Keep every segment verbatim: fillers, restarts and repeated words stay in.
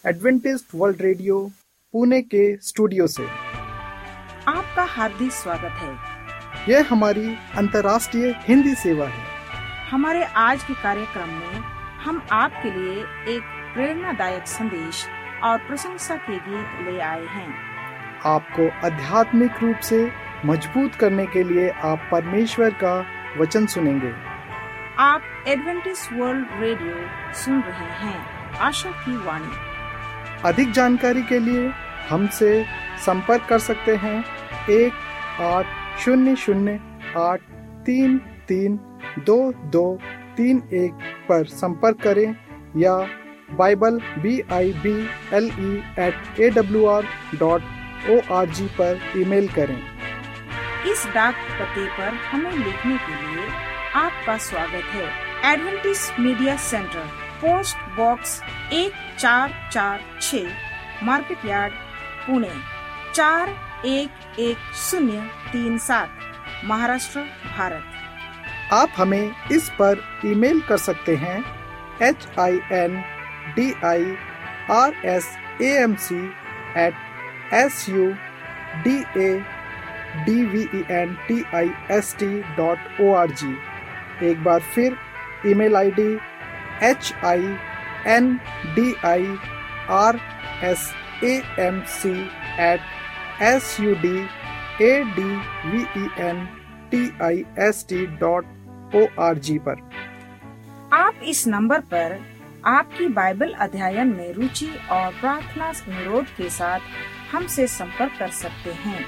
Adventist World radio Pune के studio से आपका हार्दिक स्वागत है। यह हमारी अंतर्राष्ट्रीय हिंदी सेवा है। हमारे आज के कार्यक्रम में हम आपके लिए एक प्रेरणादायक संदेश और प्रशंसा के गीत ले आए हैं। आपको आध्यात्मिक रूप से मजबूत करने के लिए आप परमेश्वर का वचन सुनेंगे। आप एडवेंटिस्ट वर्ल्ड रेडियो सुन रहे हैं, आशा की वाणी। अधिक जानकारी के लिए हमसे संपर्क कर सकते हैं एक आठ शून्य शून्य आठ तीन तीन दो दो तीन एक पर संपर्क करें या Bible B I B L E at A W R dot O R G पर ईमेल करें। इस डाक पते पर हमें लिखने के लिए आपका स्वागत है। Adventist media centre, post box एक चार चार छः, मार्केट यार्ड, पुणे चार एक एक शून्य तीन सात, महाराष्ट्र, भारत। आप हमें इस पर ईमेल कर सकते हैं H I N D I R S A M C at S U D A D V E N T I S T dot O R G. एक बार फिर email ID H I N D I R S A M C at S U D A D V E N T I S T dot O R G पर। आप इस number पर आपकी Bible अध्ययन में रुचि और प्रार्थना अनुरोध के साथ हमसे संपर्क कर सकते हैं।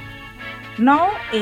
नौ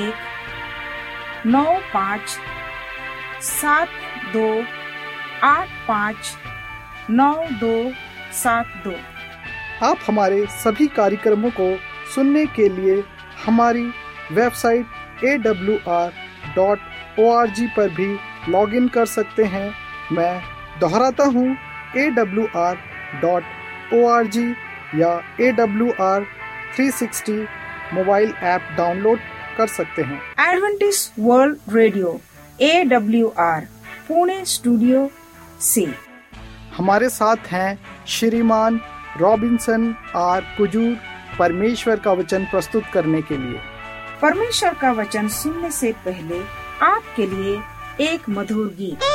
एक नौ पाँच सात दो आठ पाँच नौ दो सात दो। आप हमारे सभी कार्यक्रमों को सुनने के लिए हमारी website A W R dot O R G पर भी लॉगिन कर सकते हैं। मैं दोहराता हूँ, A W R dot O R G या A W R three sixty mobile app download कर सकते हैं। Adventist World Radio A W R Pune studio से हमारे साथ हैं श्रीमान रॉबिन्सन आर कुजूर, परमेश्वर का वचन प्रस्तुत करने के लिए। परमेश्वर का वचन सुनने से पहले आपके लिए एक मधुर गीत।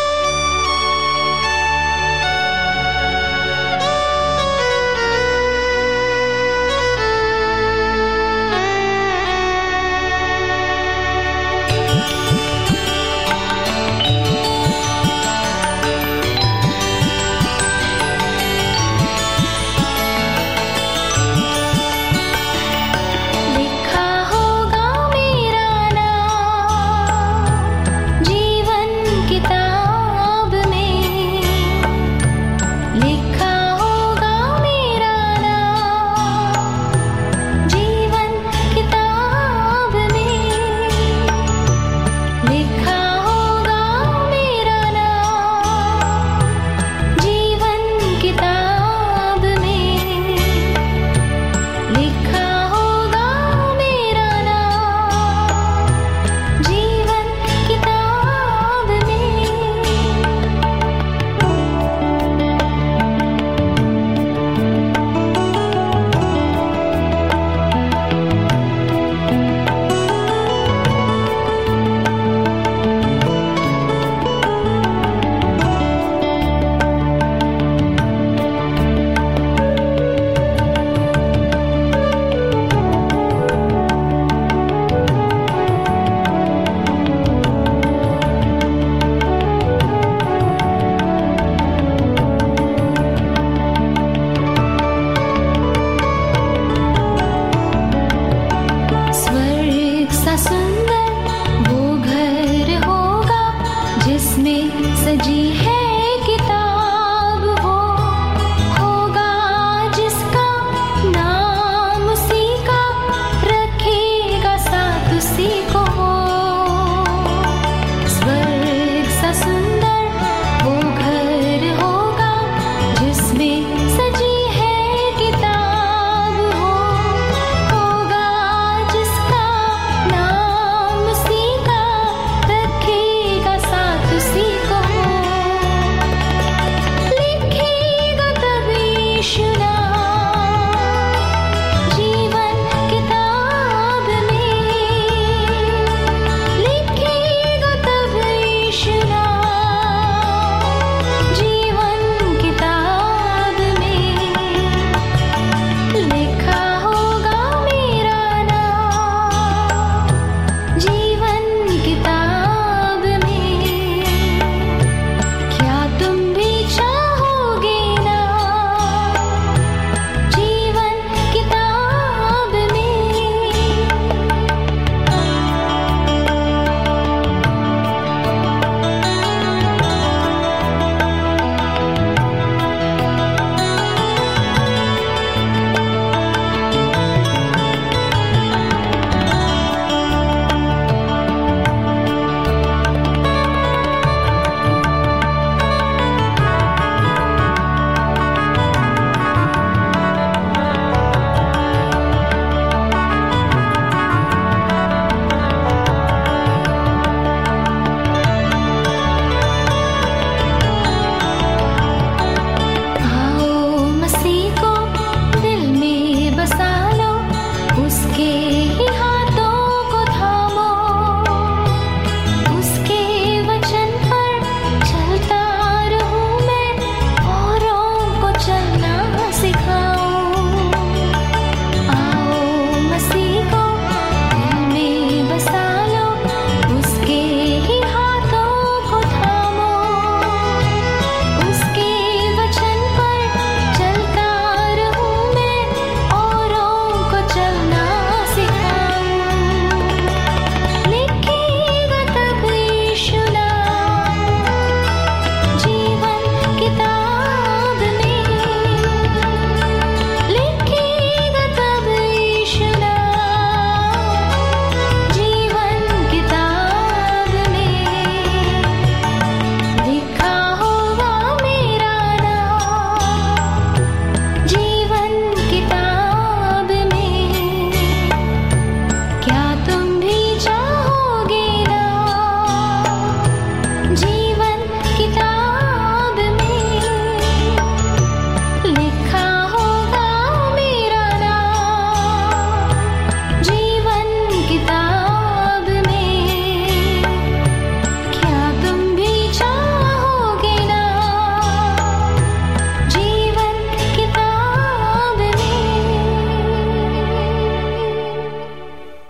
जीवन किताब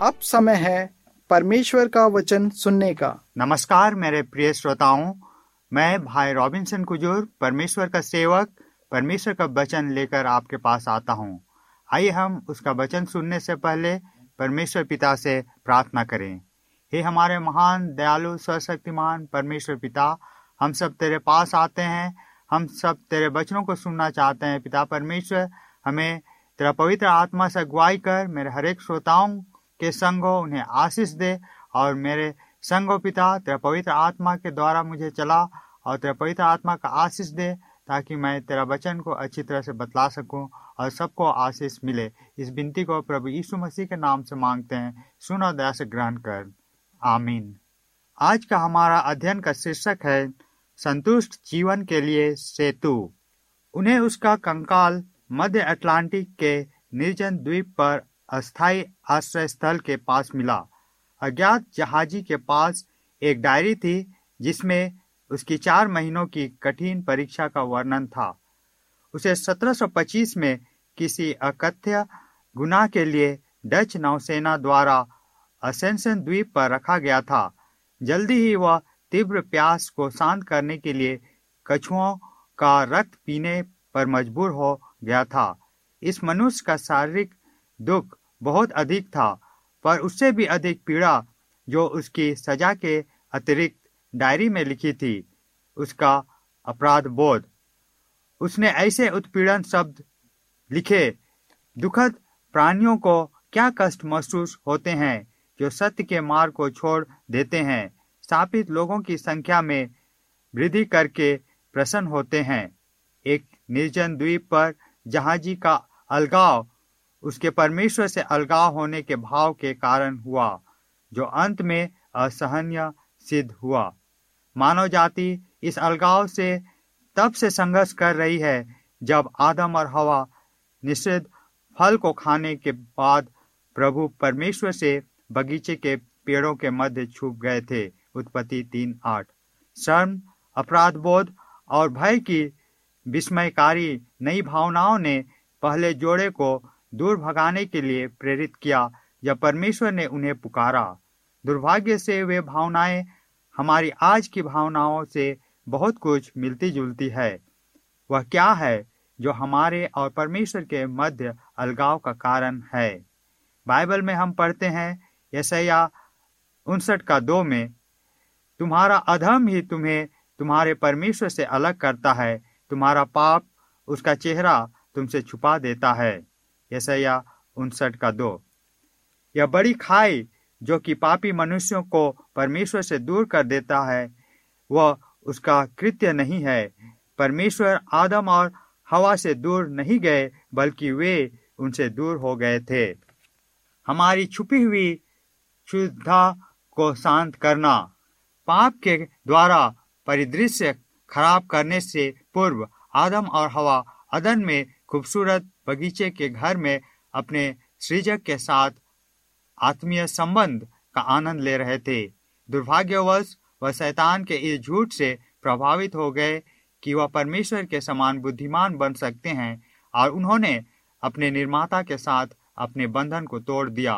अब समय है परमेश्वर का वचन सुनने का। नमस्कार मेरे प्रिय श्रोताओं, मैं भाई रॉबिन्सन कुजूर, परमेश्वर का सेवक, परमेश्वर का वचन लेकर आपके पास आता हूँ। आइए हम उसका वचन सुनने से पहले परमेश्वर पिता से प्रार्थना करें। हे हमारे महान दयालु सर्वशक्तिमान परमेश्वर पिता, हम सब तेरे पास आते हैं, हम सब तेरे वचनों को सुनना चाहते हैं। पिता परमेश्वर, हमें तेरा पवित्र आत्मा से अगुवाई कर, मेरे हर एक श्रोताओं के संग हो, उन्हें आशीष दे, और मेरे संग हो पिता, तेरा पवित्र आत्मा के द्वारा मुझे चला और तेरा पवित्र आत्मा का आशीष दे, ताकि मैं तेरा वचन को अच्छी तरह से बतला सकूं और सबको आशीष मिले। इस विनती को प्रभु यीशु मसीह के नाम से मांगते हैं, सुन और दया से ग्रहण कर, आमीन। आज का हमारा अध्ययन का शीर्षक है संतुष्ट जीवन के लिए सेतु। उन्हें उसका कंकाल मध्य अटलांटिक के निर्जन द्वीप पर अस्थायी आश्रय स्थल के पास मिला। अज्ञात जहाजी के पास एक डायरी थी जिसमें उसकी चार महीनों की कठिन परीक्षा का वर्णन था। उसे सत्रह सौ पच्चीस में किसी अकथ्य गुनाह के लिए डच नौसेना द्वारा असेंशन द्वीप पर रखा गया था। जल्दी ही वह तीव्र प्यास को शांत करने के लिए कछुओं का रक्त पीने पर मजबूर हो गया था। इस मनुष्य का शारीरिक दुख बहुत अधिक था, पर उससे भी अधिक पीड़ा जो उसकी सजा के अतिरिक्त डायरी में लिखी थी, उसका अपराध बोध। उसने ऐसे उत्पीड़न शब्द लिखे, दुखद प्राणियों को क्या कष्ट महसूस होते हैं जो सत्य के मार्ग को छोड़ देते हैं, स्थापित लोगों की संख्या में वृद्धि करके प्रसन्न होते हैं। एक निर्जन द्वीप पर जहाजी का अलगाव उसके परमेश्वर से अलगाव होने के भाव के कारण हुआ, जो अंत में असहनीय सिद्ध हुआ। मानव जाति इस अलगाव से तब से संघर्ष कर रही है जब आदम और हवा निषिद्ध फल को खाने के बाद प्रभु परमेश्वर से बगीचे के पेड़ों के मध्य छुप गए थे। उत्पत्ति तीन आठ। शर्म, अपराध बोध और भय की विस्मयकारी नई भावनाओं ने पहले जोड़े को दूर भगाने के लिए प्रेरित किया जब परमेश्वर ने उन्हें पुकारा। दुर्भाग्य से वे भावनाएं हमारी आज की भावनाओं से बहुत कुछ मिलती जुलती है। वह क्या है जो हमारे और परमेश्वर के मध्य अलगाव का कारण है? बाइबल में हम पढ़ते हैं यशायाह उनसठ का दो में, तुम्हारा अधर्म ही तुम्हें तुम्हारे परमेश्वर से अलग करता है, तुम्हारा पाप उसका चेहरा तुमसे छुपा देता है। यशायाह उनसठ का दो। यह बड़ी खाई जो कि पापी मनुष्यों को परमेश्वर से दूर कर देता है, वह उसका कृत्य नहीं है। परमेश्वर आदम और हवा से दूर नहीं गए, बल्कि वे उनसे दूर हो गए थे। हमारी छुपी हुई क्षुधा को शांत करना। पाप के द्वारा परिदृश्य खराब करने से पूर्व आदम और हवा अदन में खूबसूरत बगीचे के घर में अपने सृजक के साथ आत्मीय संबंध का आनंद ले रहे थे। दुर्भाग्यवश वह शैतान के इस झूठ से प्रभावित हो गए कि वह परमेश्वर के समान बुद्धिमान बन सकते हैं, और उन्होंने अपने निर्माता के साथ अपने बंधन को तोड़ दिया।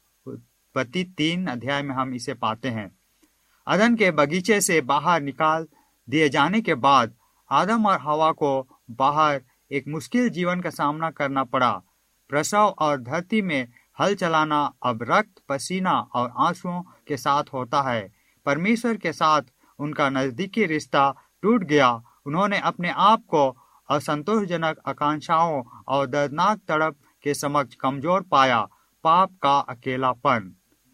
उत्पत्ति तीन अध्याय में हम इसे पाते हैं। अदन के बगीचे से बाहर निकाल दिए जाने के बाद आदम और हवा को बाहर एक मुश्किल जीवन का सामना करना पड़ा। प्रसव और धरती में हल चलाना अब रक्त, पसीना और आंसुओं के साथ होता है। परमेश्वर के साथ उनका नजदीकी रिश्ता टूट गया। उन्होंने अपने आप को असंतोषजनक आकांक्षाओं और दर्दनाक तड़प के समक्ष कमजोर पाया। पाप का अकेलापन।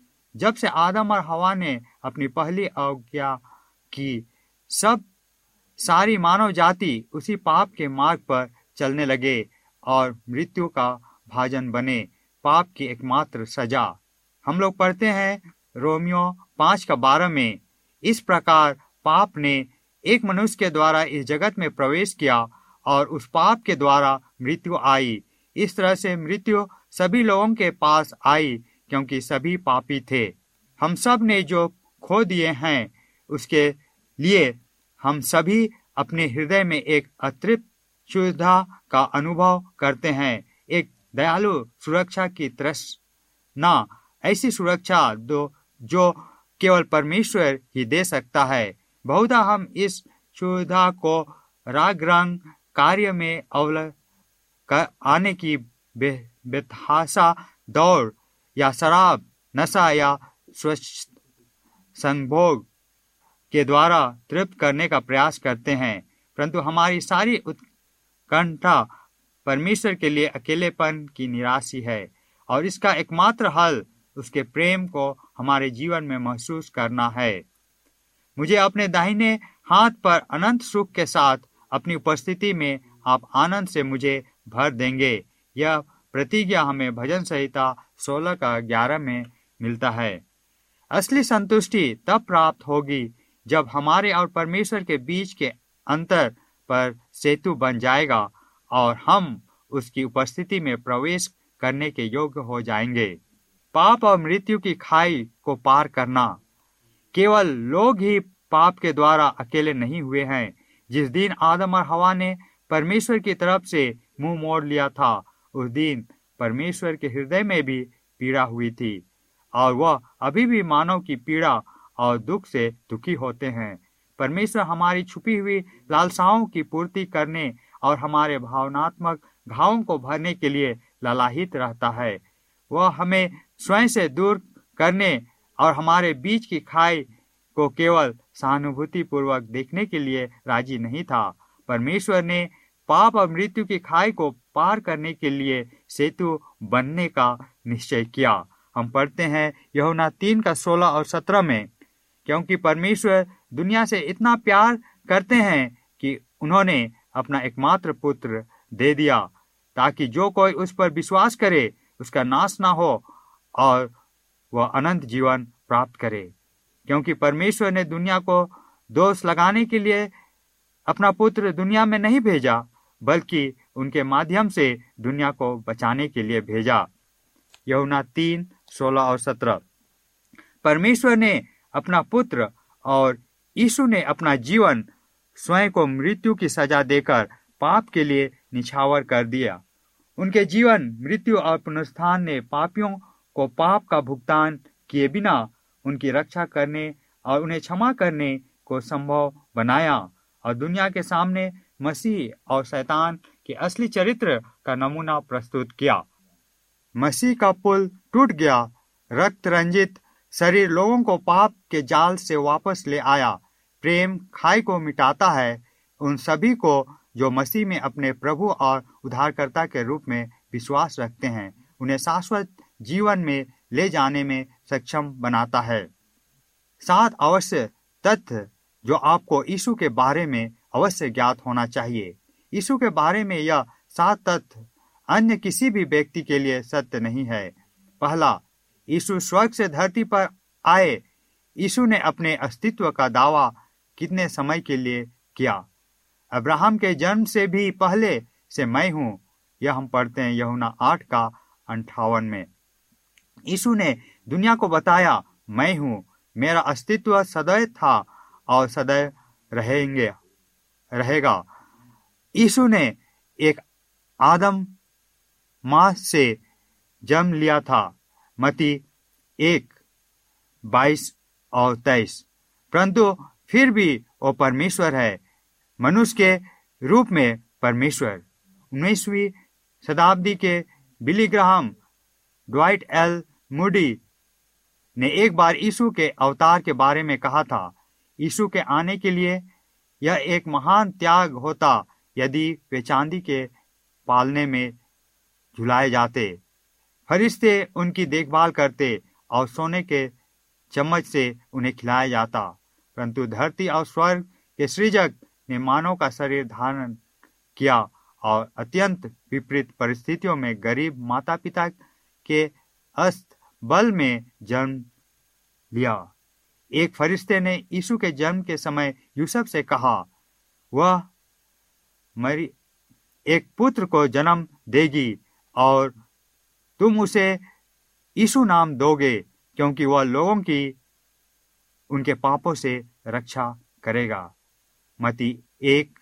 जब से आदम और हवा ने अपनी पहली आज्ञा की, सब सारी मानव जाति उसी पाप के मार्ग पर चलने लगे और मृत्यु का भाजन बने। पाप की एकमात्र सजा। हम लोग पढ़ते हैं रोमियो पांच का बारह में, इस प्रकार पाप ने एक मनुष्य के द्वारा इस जगत में प्रवेश किया और उस पाप के द्वारा मृत्यु आई। इस तरह से मृत्यु सभी लोगों के पास आई क्योंकि सभी पापी थे। हम सब ने जो खो दिए हैं उसके लिए हम सभी अपने हृदय में एक अतृप्त क्षुधा का अनुभव करते हैं, एक दयालु सुरक्षा की तृष्णा, ऐसी सुरक्षा दो जो केवल परमेश्वर ही दे सकता है। बहुधा हम इस सुविधा को राग रंग कार्य में अवल कर आने की बे, बेतहाशा दौड़ या शराब नशा या स्वच्छ संभोग के द्वारा तृप्त करने का प्रयास करते हैं, परंतु हमारी सारी उत्कंठा परमेश्वर के लिए अकेलेपन की निराशी है और इसका एकमात्र हल उसके प्रेम को हमारे जीवन में महसूस करना है। मुझे अपने दाहिने हाथ पर अनंत सुख के साथ अपनी उपस्थिति में आप आनंद से मुझे भर देंगे। यह प्रतिज्ञा हमें भजन संहिता सोलह का ग्यारह में मिलता है। असली संतुष्टि तब प्राप्त होगी जब हमारे और परमेश्वर के बीच के अंतर पर सेतु बन जाएगा और हम उसकी उपस्थिति में प्रवेश करने के योग्य हो जाएंगे। पाप और मृत्यु की खाई को पार करना। केवल लोग ही पाप के द्वारा अकेले नहीं हुए हैं। जिस दिन आदम और हवा ने परमेश्वर की तरफ से मुंह मोड़ लिया था, उस दिन परमेश्वर के हृदय में भी पीड़ा हुई थी और वह अभी भी मानव की पीड़ा और दुख से दुखी होते हैं। परमेश्वर हमारी छुपी हुई लालसाओं की पूर्ति करने और हमारे भावनात्मक घावों को भरने के लिए लालायित रहता है। वह हमें स्वयं से दूर करने और हमारे बीच की खाई को केवल सहानुभूति पूर्वक देखने के लिए राजी नहीं था। परमेश्वर ने पाप और मृत्यु की खाई को पार करने के लिए सेतु बनने का निश्चय किया। हम पढ़ते हैं यूहन्ना तीन का सोलह और सत्रह में, क्योंकि परमेश्वर दुनिया से इतना प्यार करते हैं कि उन्होंने अपना एकमात्र पुत्र दे दिया, ताकि जो कोई उस पर विश्वास करे उसका नाश ना हो और वह अनंत जीवन प्राप्त करे। क्योंकि परमेश्वर ने दुनिया को दोष लगाने के लिए अपना पुत्र दुनिया में नहीं भेजा, बल्कि उनके माध्यम से दुनिया को बचाने के लिए भेजा। यूहन्ना तीन सोलह और सत्रह। परमेश्वर ने अपना पुत्र और यीशु ने अपना जीवन स्वयं को मृत्यु की सजा देकर पाप के लिए निछावर कर दिया। उनके जीवन, मृत्यु और पुनरुत्थान ने पापियों को पाप का भुगतान किए बिना उनकी रक्षा करने और उन्हें क्षमा करने को संभव बनाया और दुनिया के सामने मसीह और शैतान के असली चरित्र का नमूना प्रस्तुत किया। मसीह का पुल टूट गया। रक्त रंजित शरीर लोगों को पाप के जाल से वापस ले आया। प्रेम खाई को मिटाता है। उन सभी को जो मसीह में अपने प्रभु और उद्धारकर्ता के रूप में विश्वास रखते हैं, उन्हें शाश्वत जीवन में ले जाने में सक्षम बनाता है। सात अवश्य तथ्य जो आपको यीशु के बारे में अवश्य ज्ञात होना चाहिए। यीशु के बारे में यह सात तथ्य अन्य किसी भी व्यक्ति के लिए सत्य नहीं है। पहला, यीशु स्वर्ग से धरती पर आए। यीशु ने अपने अस्तित्व का दावा कितने समय के लिए किया? अब्राहम के जन्म से भी पहले से मैं हूँ। यह हम पढ़ते हैं यूहन्ना आठ का अंठावन में। यीशु ने दुनिया को बताया, मैं हूँ। मेरा अस्तित्व सदैव था और सदैव रहेंगे रहेगा। यीशु ने एक आदम माँ से जन्म लिया था, मत्ती एक बाईस और तेईस, परंतु फिर भी वो परमेश्वर है, मनुष्य के रूप में परमेश्वर। उन्नीसवीं शताब्दी के Billy Graham, Dwight L Moody ने एक बार यीशु के अवतार के बारे में कहा था, यीशु के आने के लिए यह एक महान त्याग होता यदि वे चांदी के पालने में झुलाए जाते, फरिश्ते उनकी देखभाल करते और सोने के चम्मच से उन्हें खिलाया जाता, परंतु धरती और स्वर्ग के सृजक ने मानव का शरीर धारण किया और अत्यंत विपरीत परिस्थितियों में गरीब माता पिता के अस्त बल में जन्म लिया। एक फरिश्ते ने यीशु के जन्म के समय यूसुफ से कहा, वह मरी एक पुत्र को जन्म देगी और तुम उसे यीशु नाम दोगे, क्योंकि वह लोगों की उनके पापों से रक्षा करेगा। मत्ती एक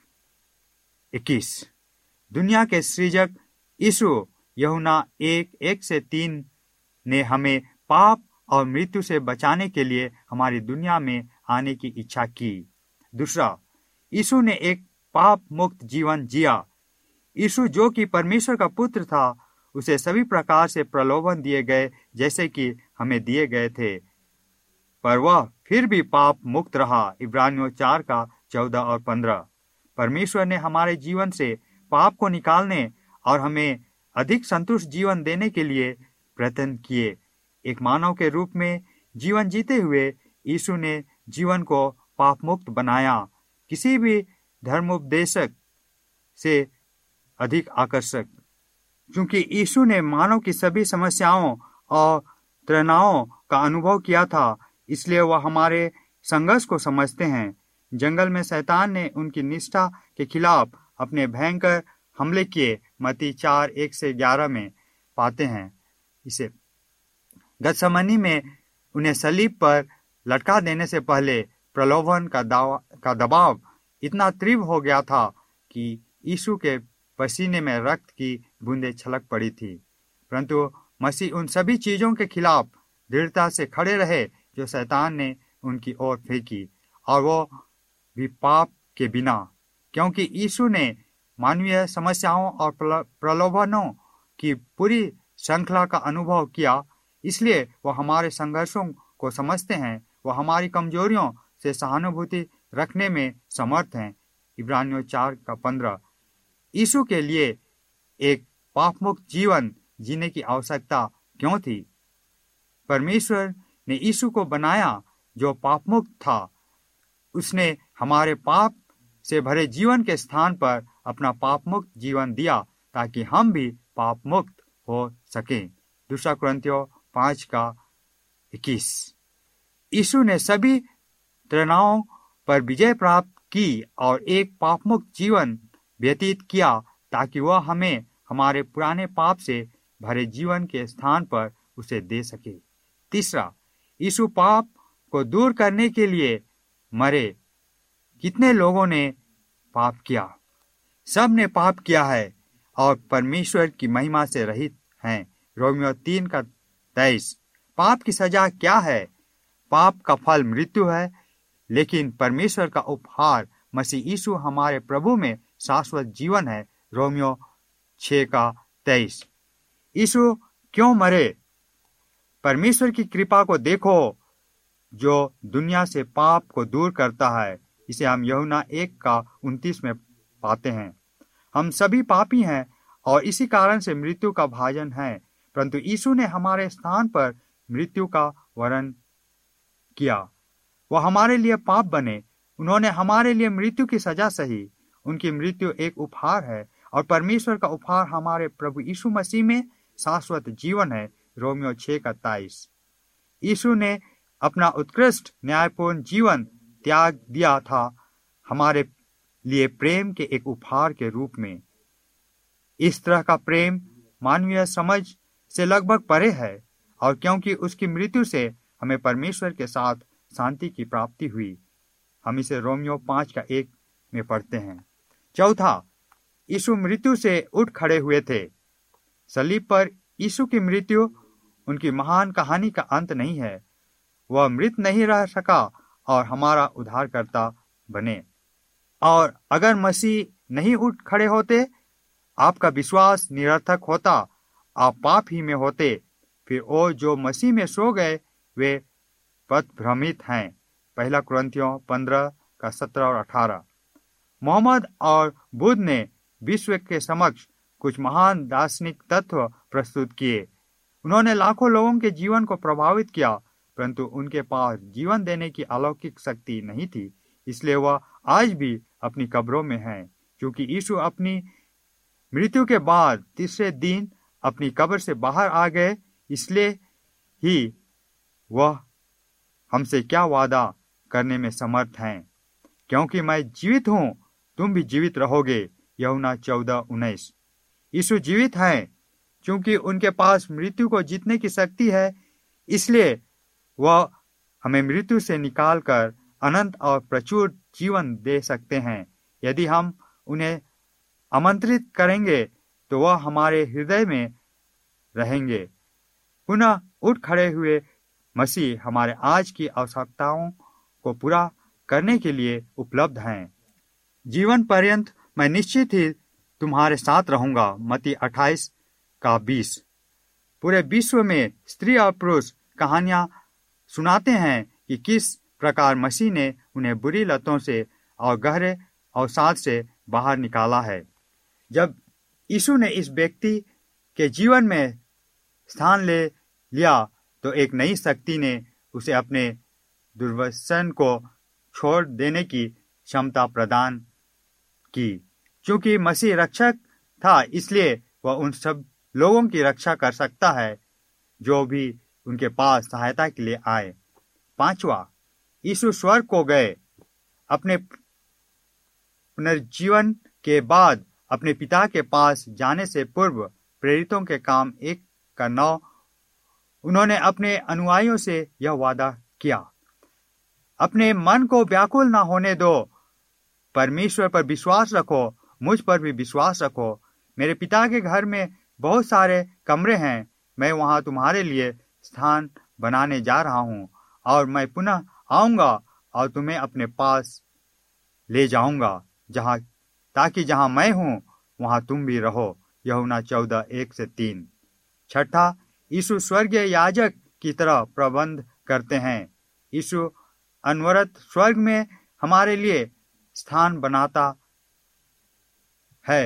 इक्कीस। दुनिया के सृजक यीशु यूहन्ना एक एक से तीन ने हमें पाप और मृत्यु से बचाने के लिए हमारी दुनिया में आने की इच्छा की। दूसरा, यीशु ने एक पाप मुक्त जीवन जिया। यीशु जो कि परमेश्वर का पुत्र था, उसे सभी प्रकार से प्रलोभन दिए गए जैसे कि हमें दिए गए थे, पर वह फिर भी पाप मुक्त रहा। इब्रानियों चार का चौदह और पंद्रह। परमेश्वर ने हमारे जीवन से पाप को निकालने और हमें अधिक संतुष्ट जीवन देने के लिए प्रयत्न किए। एक मानव के रूप में जीवन जीते हुए यीशु ने जीवन को पाप मुक्त बनाया, किसी भी धर्मोपदेशक से अधिक आकर्षक। क्योंकि यीशु ने मानव की सभी समस्याओं और तनावों का अनुभव किया था, इसलिए वह हमारे संघर्ष को समझते हैं। जंगल में शैतान ने उनकी निष्ठा के खिलाफ अपने भयंकर हमले किए। मत्ती चार एक से ग्यारह में पाते हैं इसे। गतसमनी में उन्हें सलीब पर लटका देने से पहले प्रलोभन का दावा का दबाव इतना तीव्र हो गया था कि यीशु के पसीने में रक्त की बूंदें छलक पड़ी थी, परंतु मसीह उन सभी चीजों के खिलाफ दृढ़ता से खड़े रहे जो शैतान ने उनकी ओर फेंकी, और वो भी पाप के बिना। क्योंकि यीशु ने मानवीय समस्याओं और प्रलोभनों की पूरी श्रृंखला का अनुभव किया, इसलिए वो हमारे संघर्षों को समझते हैं। वो हमारी कमजोरियों से सहानुभूति रखने में समर्थ हैं। इब्रानियों चार का पंद्रह। यीशु के लिए एक पापमुक्त जीवन जीने की आवश्यकता क्यों थी? परमेश्वर ने यीशु को बनाया जो पापमुक्त था। उसने हमारे पाप से भरे जीवन के स्थान पर अपना पापमुक्त जीवन दिया ताकि हम भी पापमुक्त हो सकें। दूसरा कुरिन्थियों पांच का इक्कीस। यीशु ने सभी तनावों पर विजय प्राप्त की और एक पापमुक्त जीवन व्यतीत किया ताकि वह हमें हमारे पुराने पाप से भरे जीवन के स्थान पर उसे दे सके। तीसरा, यीशु पाप को दूर करने के लिए मरे। कितने लोगों ने पाप किया? सब ने पाप किया है और परमेश्वर की महिमा से रहित हैं। रोमियो तीन का तेईस। पाप की सजा क्या है? पाप का फल मृत्यु है, लेकिन परमेश्वर का उपहार मसीह यीशु हमारे प्रभु में शाश्वत जीवन है। रोमियो छह का तेईस। यीशु क्यों मरे? परमेश्वर की कृपा को देखो जो दुनिया से पाप को दूर करता है। इसे हम यूहन्ना एक का उनतीस में पाते हैं। हम सभी पापी हैं और इसी कारण से मृत्यु का भाजन है, परंतु यीशु ने हमारे स्थान पर मृत्यु का वरण किया। वह हमारे लिए पाप बने। उन्होंने हमारे लिए मृत्यु की सजा सही। उनकी मृत्यु एक उपहार है और परमेश्वर का उपहार हमारे प्रभु यीशु मसीह में शाश्वत जीवन है। रोमियो छह का तेईस। यीशु ने अपना उत्कृष्ट न्यायपूर्ण जीवन त्याग दिया था हमारे लिए प्रेम के एक उपहार के रूप में। इस तरह का प्रेम मानवीय समझ से लगभग परे है, और क्योंकि उसकी मृत्यु से हमें परमेश्वर के साथ शांति की प्राप्ति हुई। हम इसे रोमियो पांच का एक में पढ़ते हैं। चौथा, यीशु मृत्यु से उठ खड़े हुए थे। सलीब पर यीशु की मृत्यु उनकी महान कहानी का अंत नहीं है। वह मृत नहीं रह सका और हमारा उद्धारकर्ता बने। और अगर मसीह नहीं उठ खड़े होते, आपका विश्वास निरर्थक होता, आप पाप ही में होते। फिर वो जो मसीह में सो गए वे पथभ्रमित हैं। पहला कुरिन्थियों पंद्रह का सत्रह और अठारह। मोहम्मद और बुद्ध ने विश्व के समक्ष कुछ महान दार्शनिक तत्व प्रस्तुत किए। उन्होंने लाखों लोगों के जीवन को प्रभावित किया, परंतु उनके पास जीवन देने की अलौकिक शक्ति नहीं थी। इसलिए वह आज भी अपनी कब्रों में हैं। क्योंकि यीशु अपनी मृत्यु के बाद तीसरे दिन अपनी कब्र से बाहर आ गए, इसलिए ही वह हमसे क्या वादा करने में समर्थ हैं। क्योंकि मैं जीवित हूँ, तुम भी जीवित रहोगे। यूहन्ना चौदह उन्नीस। यीशु जीवित हैं क्योंकि उनके पास मृत्यु को जीतने की शक्ति है, इसलिए वह हमें मृत्यु से निकालकर अनंत और प्रचुर जीवन दे सकते हैं। यदि हम उन्हें आमंत्रित करेंगे तो वह हमारे हृदय में रहेंगे। पुनः उठ खड़े हुए मसीह हमारे आज की आवश्यकताओं को पूरा करने के लिए उपलब्ध हैं। जीवन पर्यंत मैं निश्चित ही तुम्हारे साथ रहूंगा। मत्ती अट्ठाईस का बीस। पूरे विश्व में स्त्री और पुरुष कहानियां सुनाते हैं कि किस प्रकार मसीह ने उन्हें बुरी लतों से और गहरे अवसाद से बाहर निकाला है। जब यीशु ने इस व्यक्ति के जीवन में स्थान ले लिया तो एक नई शक्ति ने उसे अपने दुर्व्यसन को छोड़ देने की क्षमता प्रदान की। क्योंकि मसीह रक्षक था, इसलिए वह उन सब लोगों की रक्षा कर सकता है जो भी उनके पास सहायता के लिए आए। पांचवा, यीशु स्वर्ग को गए। अपने पुनर्जीवन के बाद अपने पिता के पास जाने से पूर्व प्रेरितों के काम एक का नौ उन्होंने अपने अनुयायियों से यह वादा किया, अपने मन को व्याकुल न होने दो, परमेश्वर पर विश्वास रखो, मुझ पर भी विश्वास रखो। मेरे पिता के घर में बहुत सारे कमरे हैं, मैं वहां तुम्हारे लिए स्थान बनाने जा रहा हूं और मैं पुनः आऊंगा और तुम्हें अपने पास ले जाऊंगा, जहां ताकि जहां मैं हूं वहां तुम भी रहो। यूहन्ना चौदह एक से तीन। छठा, यीशु स्वर्गीय याजक की तरह प्रबंध करते हैं। यीशु अनवरत स्वर्ग में हमारे लिए स्थान बनाता है।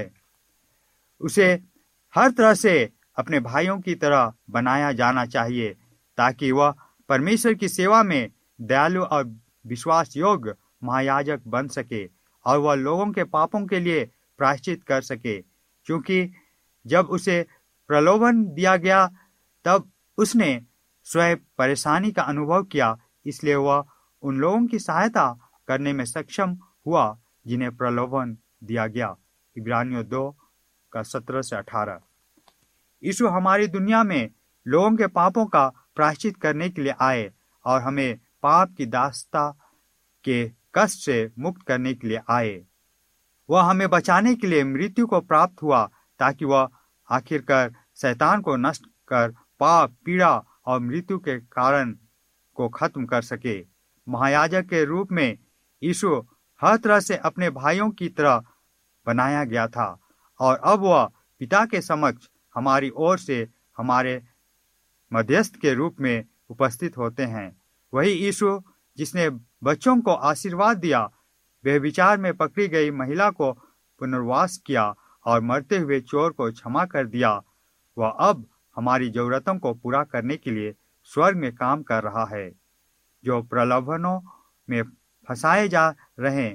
उसे हर तरह से अपने भाइयों की तरह बनाया जाना चाहिए ताकि वह परमेश्वर की सेवा में दयालु और विश्वास योग्य महायाजक बन सके और वह लोगों के पापों के लिए प्रायश्चित कर सके। क्योंकि जब उसे प्रलोभन दिया गया तब उसने स्वयं परेशानी का अनुभव किया, इसलिए वह उन लोगों की सहायता करने में सक्षम हुआ जिन्हें प्रलोभन दिया गया। इब्रानियों दो का सत्रह से अठारह। यीशु हमारी दुनिया में लोगों के पापों का प्रायश्चित करने के लिए आए और हमें पाप की दासता के कष्ट से मुक्त करने के लिए आए। वह हमें बचाने के लिए मृत्यु को प्राप्त हुआ ताकि वह आखिरकार शैतान को नष्ट कर पाप, पीड़ा और मृत्यु के कारण को खत्म कर सके। महायाजक के रूप में यीशु हर तरह से अपने भाइयों की तरह बनाया गया था और अब वह पिता के समक्ष हमारी ओर से हमारे मध्यस्थ के रूप में उपस्थित होते हैं। वही यीशु जिसने बच्चों को आशीर्वाद दिया, व्यभिचार में पकड़ी गई महिला को पुनर्वास किया और मरते हुए चोर को क्षमा कर दिया, वह अब हमारी जरूरतों को पूरा करने के लिए स्वर्ग में काम कर रहा है। जो प्रलोभनों में फंसाए जा रहे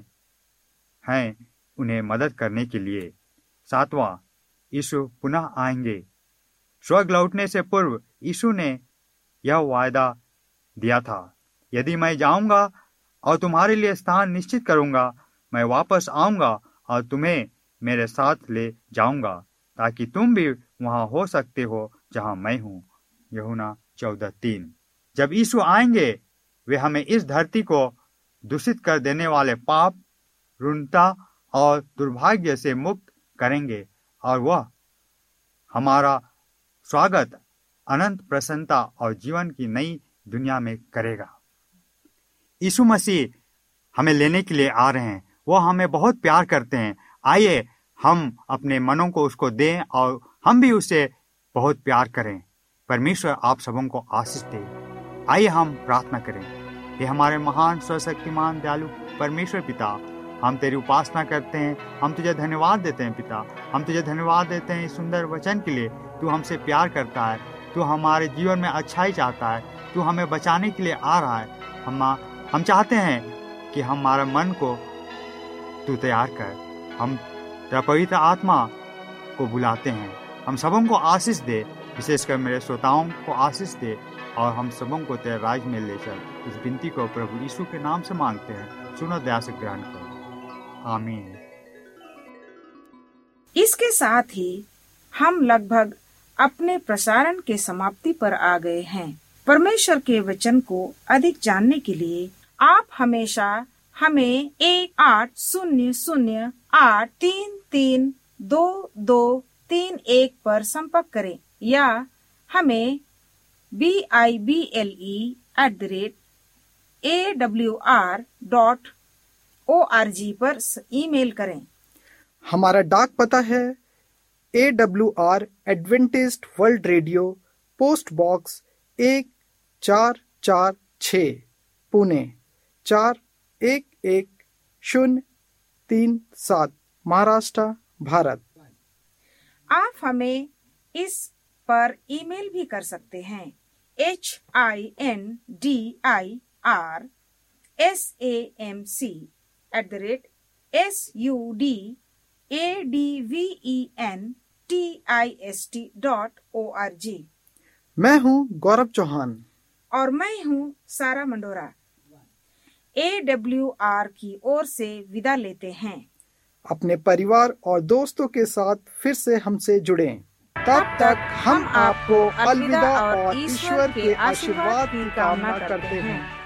हैं उन्हें मदद करने के लिए। सातवां, यीशु पुनः आएंगे। स्वर्ग लौटने से पूर्व यीशु ने यह वायदा दिया था, यदि मैं जाऊंगा और तुम्हारे लिए स्थान निश्चित करूंगा, मैं वापस आऊंगा और तुम्हें मेरे साथ ले जाऊंगा ताकि तुम भी वहां हो सकते हो जहां मैं हूं। यूहन्ना चौदह तीन। जब यीशु आएंगे वे हमें इस धरती को दूषित कर देने वाले पाप, ऋणता और दुर्भाग्य से मुक्त करेंगे और वह हमारा स्वागत अनंत प्रसन्नता और जीवन की नई दुनिया में करेगा। यीशु मसीह हमें लेने के लिए आ रहे हैं। वह हमें बहुत प्यार करते हैं। आइए हम अपने मनों को उसको दें और हम भी उसे बहुत प्यार करें। परमेश्वर आप सबों को आशीष दे। आइए हम प्रार्थना करें। हे हमारे महान सर्वशक्तिमान दयालु परमेश्वर पिता, हम तेरी उपासना करते हैं, हम तुझे धन्यवाद देते हैं पिता। हम तुझे धन्यवाद देते हैं इस सुंदर वचन के लिए। तू हमसे प्यार करता है, तू हमारे जीवन में अच्छाई चाहता है, तू हमें बचाने के लिए आ रहा है। हम हम चाहते हैं कि हमारे मन को तू तैयार कर। हम तेरा पवित्र आत्मा को बुलाते हैं। हम सबों को आशीष दे, विशेषकर मेरे श्रोताओं को आशीष दे और हम सबों को तेरे राज में ले चल। इस विनती को प्रभु यीशु के नाम से मांगते हैं, सुनो दया से ग्रहण करो। आमीन। इसके साथ ही हम लगभग अपने प्रसारण के समाप्ति पर आ गए हैं। परमेश्वर के वचन को अधिक जानने के लिए आप हमेशा हमें एक आठ शून्य शून्य आठ तीन तीन दो दो तीन एक पर संपर्क करें या हमें B I B L E at the rate A W R dot O R G पर ईमेल करें। हमारा डाक पता है A W R Adventist World Radio, post box एक चार चार छ, पुणे चार एक एक शून्य तीन सात, महाराष्ट्र, भारत। आप हमें इस पर ईमेल भी कर सकते हैं। H I N D I R S A M C at the rate S U D A D V E N T I S T dot O R G. मैं हूँ गौरव चौहान और मैं हूँ सारा मंडोरा। ए डब्ल्यू आर की ओर से विदा लेते हैं। अपने परिवार और दोस्तों के साथ फिर से हमसे जुड़ें। तब तक हम आपको अलविदा और ईश्वर के आशीर्वाद की कामना करते हैं।